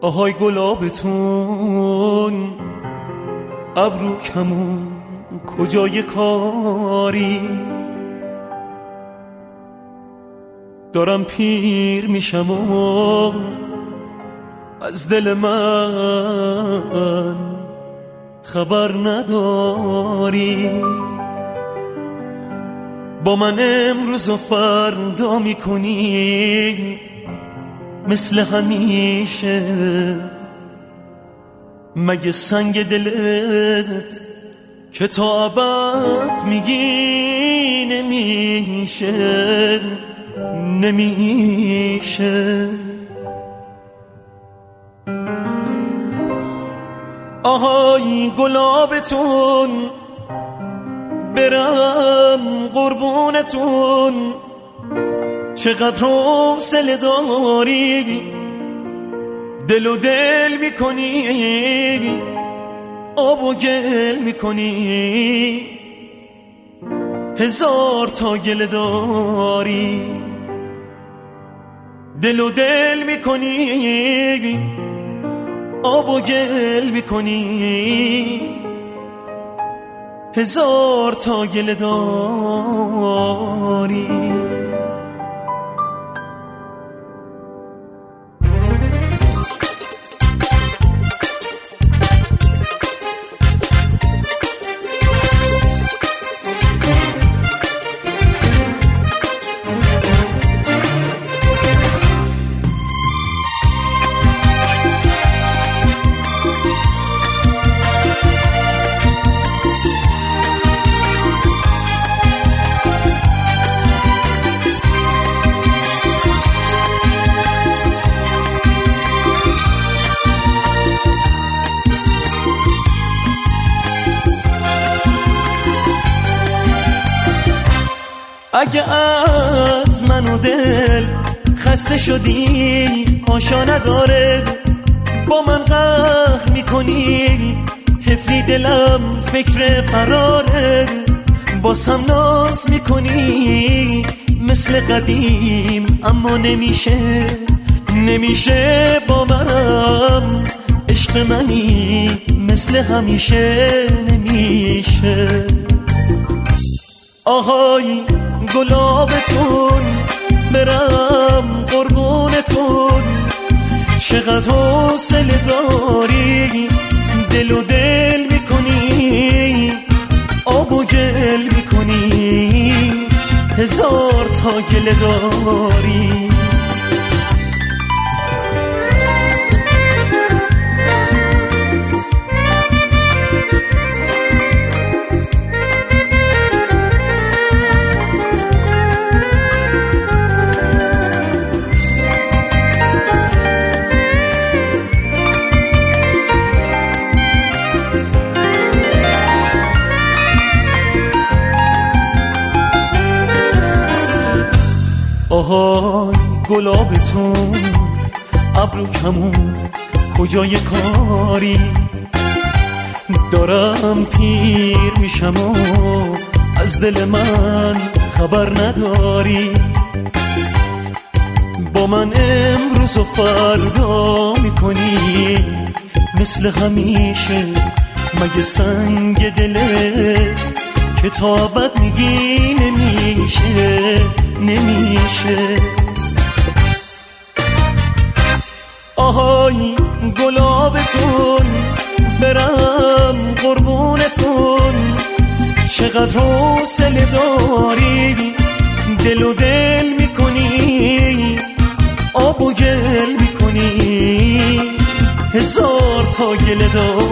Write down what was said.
آهای گلابتون ابرو کمون کجای کاری، دارم پیر میشم و از دل من خبر نداری. با من امروز و فردا میکنی مثل همیشه، مگه سنگ دلت که تا ابد میگی نمیشه نمیشه. آهای گلابتون برم قربونتون، چقدر حوصله داری، دل و دل میکنی آب و گل میکنی، هزار تا گل داری، دل و دل میکنی آب و گل میکنی، هزار تا گل داری. اگه از من و دل خسته شدی آشا نداره، با من قهر میکنی طفلی دلم فکر فراره، باسم ناز میکنی مثل قدیم، اما نمیشه نمیشه با منم عشق منی مثل همیشه نمیشه. آهای گلابتون برم قربونتون، چقدر حوصله داری، دل و دل میکنی آب و گل میکنی، هزار تا گل داری. آهای گلابتون ابرو کمون کجای کاری، دارم پیر میشم و از دل من خبر نداری. با من امروز و فردا میکنی مثل همیشه، مگه سنگ دلت که تا ابد میگی نمیشه نمیشه. آهای گلابتون برم قربونتون، چقدر حوصله داری، دل و دل میکنی آب و گل میکنی، هزار تا گل داری.